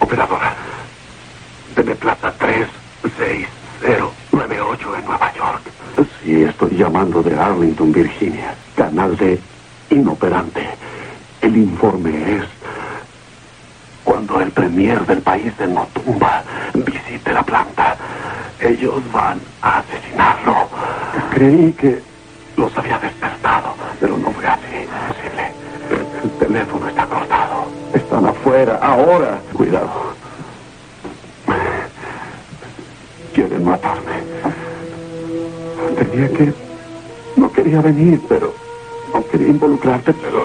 Operadora, deme plaza 36098 en Nueva York. Sí, estoy llamando de Arlington, Virginia. Canal de inoperante. El informe es... Cuando el premier del país de Notumba visite la planta, ellos van a asesinarlo. Creí que los había despertado, pero no fue así. Imposible. El teléfono está cortado. Están afuera, ahora. Cuidado. Quieren matarme. Tenía que... No quería venir, pero... No quería involucrarte, pero